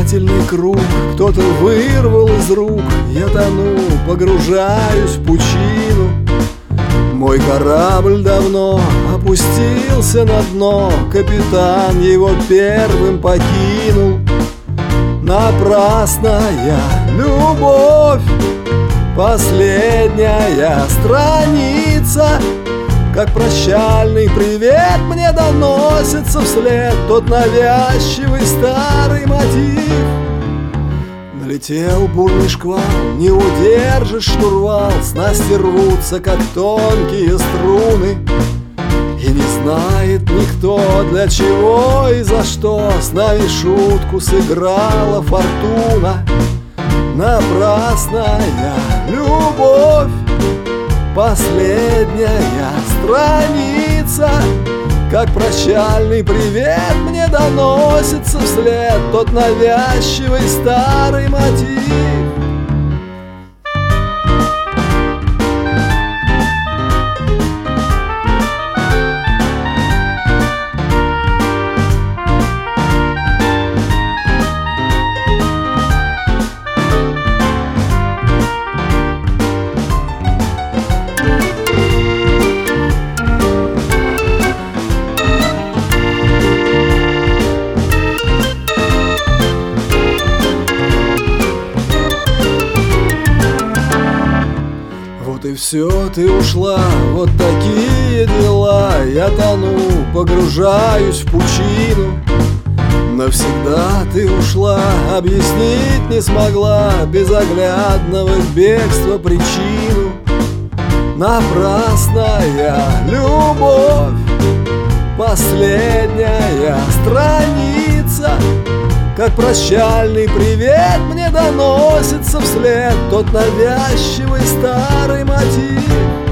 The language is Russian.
спасительный круг кто-то вырвал из рук. Я тону, погружаюсь в пучину. Мой корабль давно опустился на дно, капитан его первым покинул. Напрасная любовь, последняя страница. Как прощальный привет мне доносится вслед тот навязчивый старый мотив. Налетел бурный шквал, не удержишь штурвал, снасти рвутся, как тонкие струны. И не знает никто, для чего и за что с нами шутку сыграла фортуна. Напрасная любовь, последняя страница. Как прощальный привет мне доносится вслед тот навязчивый старый мотив. Вот и все, ты ушла, вот такие дела. Я тону, погружаюсь в пучину. Навсегда ты ушла, объяснить не смогла безоглядного бегства причину. Напрасная любовь, последняя страница. Как прощальный привет мне доносится вслед тот навязчивый старый мотив.